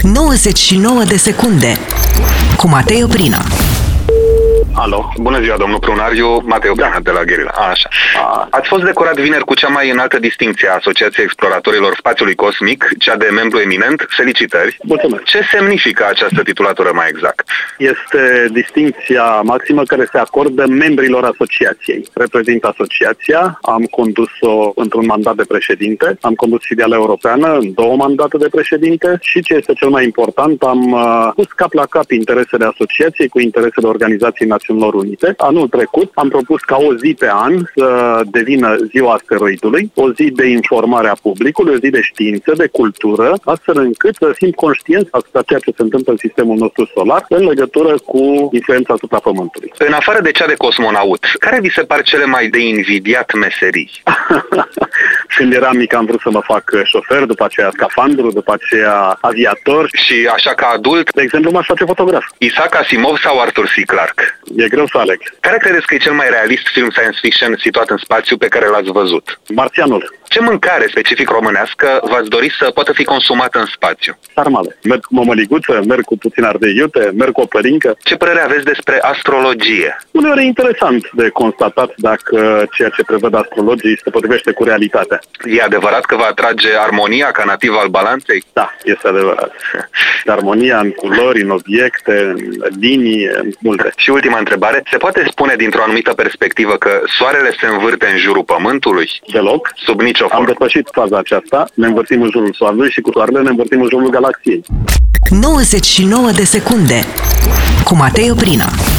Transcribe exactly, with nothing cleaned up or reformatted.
nouăzeci și nouă de secunde cu Matei Oprina. Alo, bună ziua, domnul Prunariu, Matei Oprina, da, de la Guerilla. Așa. A. Ați fost decorat vineri cu cea mai înaltă distincție a Asociației Exploratorilor Spațiului Cosmic, cea de membru eminent. Felicitări! Mulțumesc! Ce semnifică această titulatură mai exact? Este distincția maximă care se acordă membrilor asociației. Reprezint asociația, am condus-o într-un mandat de președinte, am condus filiala europeană în două mandate de președinte și, ce este cel mai important, am uh, pus cap la cap interesele asociației cu interesele Organizației Națiunilor Unite. Anul trecut am propus ca o zi pe an să devină ziua asteroidului, o zi de informare a publicului, o zi de știință, de cultură, astfel încât să fim conștienți asupra ceea ce se întâmplă în sistemul nostru solar în legătură cu influența asupra Pământului. În afară de cea de cosmonaut, care vi se par cele mai de invidiat meserii? Când eram mic am vrut să mă fac șofer, după aceea scafandru, după aceea aviator. Și așa ca adult? De exemplu, m-aș face fotograf. Isaac Asimov sau Arthur C. Clarke? E greu să aleg. Care credeți că e cel mai realist film science fiction situat în spațiu pe care l-ați văzut? Marțianul. Ce mâncare specific românească v-ați dori să poată fi consumată în spațiu? Sarmale. Merg cu mămăliguță, merg cu puțin ardei iute, merg cu o părincă. Ce părere aveți despre astrologie? Uneori e interesant de constatat dacă ceea ce prevăd astrologii se potrivește cu realitatea. E adevărat că vă atrage armonia ca nativ al balanței? Da, este adevărat. Armonia în culori, în obiecte, în linii, în multe. Și ultima întrebare, se poate spune dintr-o anumită perspectivă că soarele se învârte în jurul Pământului? Deloc. Sub nicio formă. Am depășit faza aceasta, ne învârtim în jurul soarelui și cu soarele ne învârtim în jurul galaxiei. nouăzeci și nouă de secunde cu Matei Oprina.